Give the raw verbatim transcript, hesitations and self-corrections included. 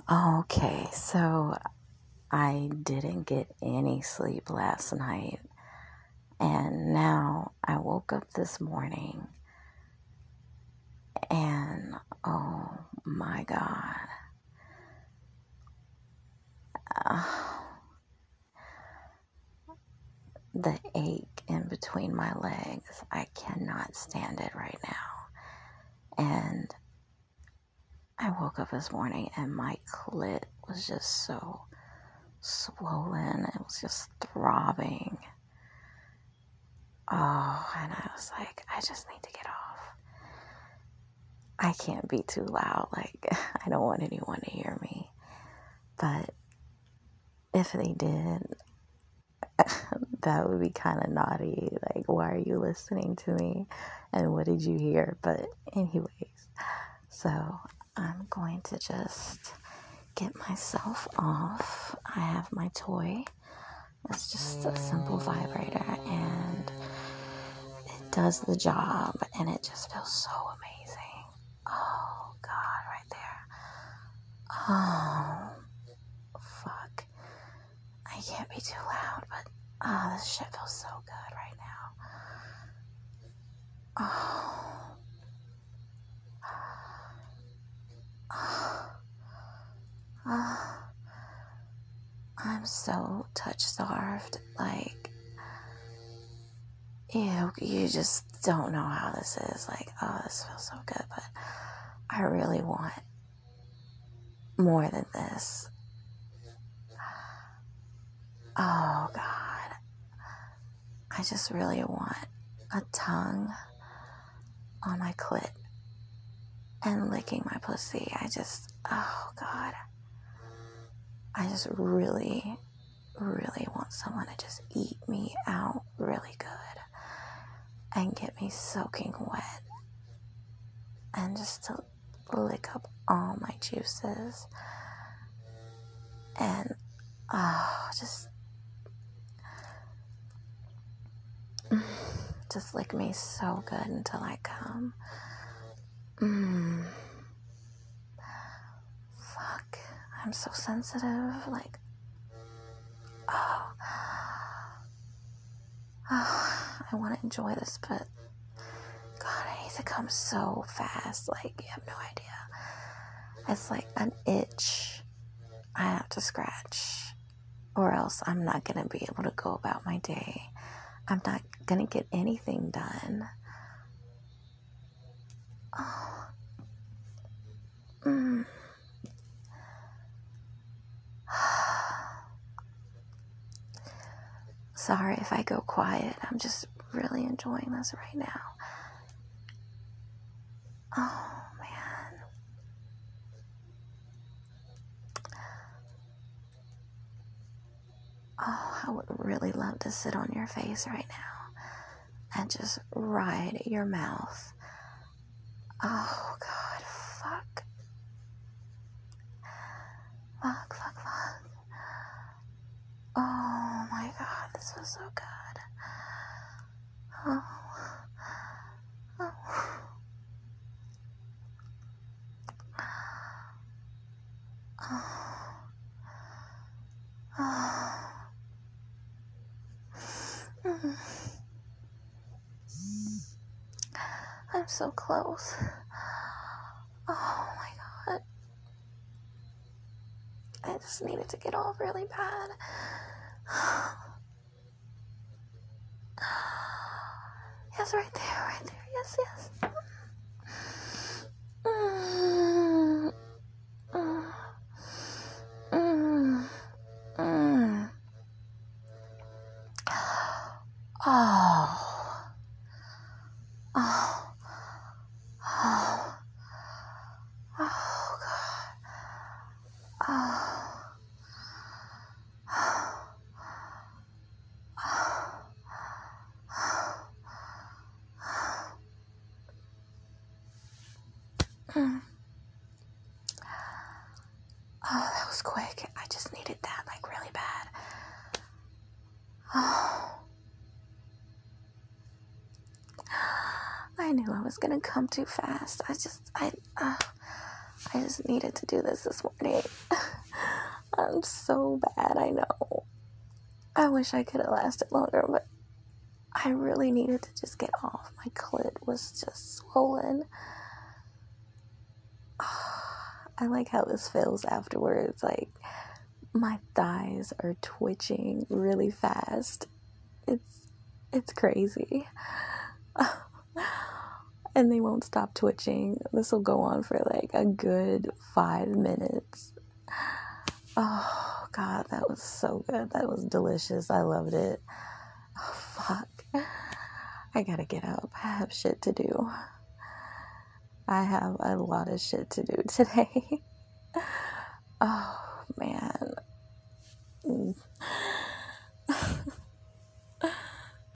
Okay, so I didn't get any sleep last night, and now I woke up this morning, and oh my God, uh, the ache in between my legs, I cannot stand it right now. And I woke up this morning, and my clit was just so swollen, it was just throbbing. Oh, and I was like, I just need to get off. I can't be too loud. Like, I don't want anyone to hear me. But if they did, that would be kind of naughty. Like, why are you listening to me? And what did you hear? But, anyways, so I'm going to just get myself off. I have my toy. It's just a simple vibrator, and it does the job, and it just feels so amazing. Oh, God, right there. Oh, fuck. I can't be too loud, but oh, this shit feels so good right now. Oh. Oh. Oh. I'm so touch-starved. Like, you, you just don't know how this is. Like, oh, this feels so good, but I really want more than this. Oh, God. I just really want a tongue on my clit and licking my pussy. I just, oh, God. I just really, really want someone to just eat me out really good and get me soaking wet and just to lick up all my juices and, oh, just, just lick me so good until I come. Mmm. Fuck. I'm so sensitive. Like, oh. Oh, I want to enjoy this, but God, I need to come so fast. Like, you have no idea. It's like an itch I have to scratch, or else I'm not going to be able to go about my day. I'm not going to get anything done. Oh. Mm. Sorry if I go quiet. I'm just really enjoying this right now. Oh, man. Oh, I would really love to sit on your face right now and just ride your mouth. Oh, God, fuck. Fuck, fuck, fuck. Oh, my God, this was so good. Oh. Oh. Oh. Oh. Mm. I'm so close. Oh my God. I just needed to get off really bad. Yes, right there, right there. Yes, yes. Mm. Mm. Mm. Mm. Oh. Oh. Oh. Oh, God. Oh. Mm. Oh, that was quick. I just needed that, like, really bad. Oh. I knew I was gonna come too fast. I just, I, uh, I I just needed to do this this morning. I'm so bad, I know. I wish I could have lasted longer, but I really needed to just get off. My clit was just swollen. I like how this feels afterwards. Like, my thighs are twitching really fast. It's it's crazy. And they won't stop twitching. This will go on for like a good five minutes. Oh, God, that was so good. That was delicious. I loved it. Oh, fuck. I gotta get up. I have shit to do. I have a lot of shit to do today. Oh, man.